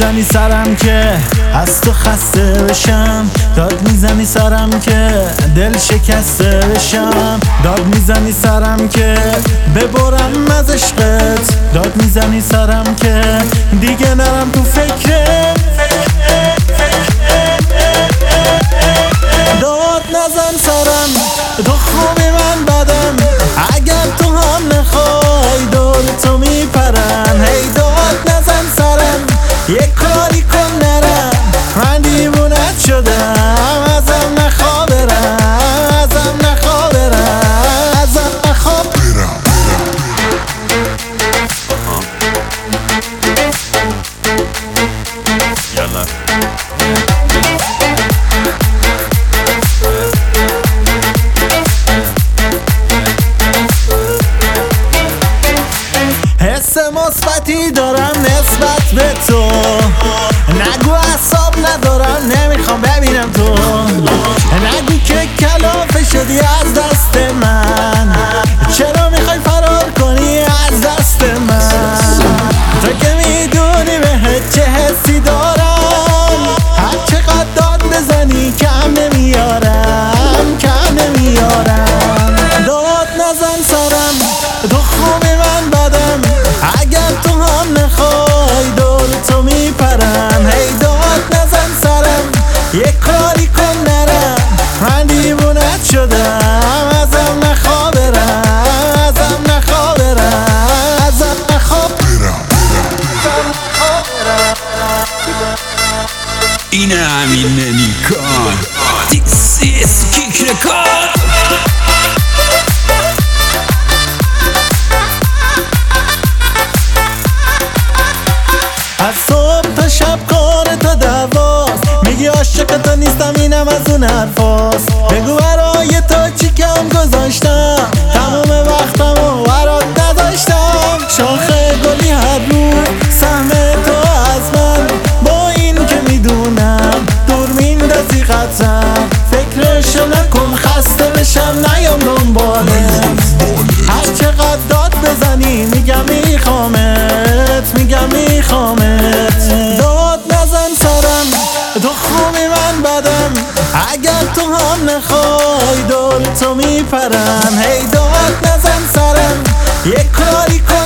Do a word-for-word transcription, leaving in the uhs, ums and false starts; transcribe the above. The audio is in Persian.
میزنی سرم که از تو خسته بشم، داد میزنی سرم که دل شکسته بشم، داد میزنی سرم که ببرم از عشقت، داد میزنی سرم که دیگه نرم تو فکرت. داد نزن سرم، تو خوبی من بدم، اگر تو هم نخوای دور تو میپرم. هی داد نزن سرم، یک کاری کن نرم، من دیوونت شدم، ازم نخوا برم، ازم نخوا برم، ازم نخوا برم. یالا حس مثبتی دارم نسبت به تو، نگو اعصاب ندارم نمیخوام ببینم تو، نگو که کلافه شدی از دست من، چرا میخوای فرار کنی از دست من؟ تو که میدونی بهت چه حسی دارم، هر چقدر داد بزنی کم نمیارم، کم نمیارم. داد نزن سرم، تو خوبی من بدم، اگر تو هم نخوای دور تو میپرم. هی داد نزن سرم، یک کاری کن نرم، من دیوونت شدم، ازم نخوا برم، ازم نخوا برم، ازم نخوا برم. اینه همین نمیکن This is Kick Record. از صبح تا شب کار تا دواست، میگی عاشق تو نیستم اینم از اون حرفاست، بگو برای تو چی کم گذاشتم، تمام وقتمو برات نداشتم. شاخه گلی هر رو سهم تو از من، با این که میدونم دور میندازی قطعا، فکرشو نکن خسته بشم نیام دنبالت، هر چقدر داد بزنی میگم میخوامت، میگم میخوامت. داد نزن سرم، تو خوبی من بدم، اگر تو هم نخوای دور تو میپرم. هی داد نزن سرم، یک کاری کن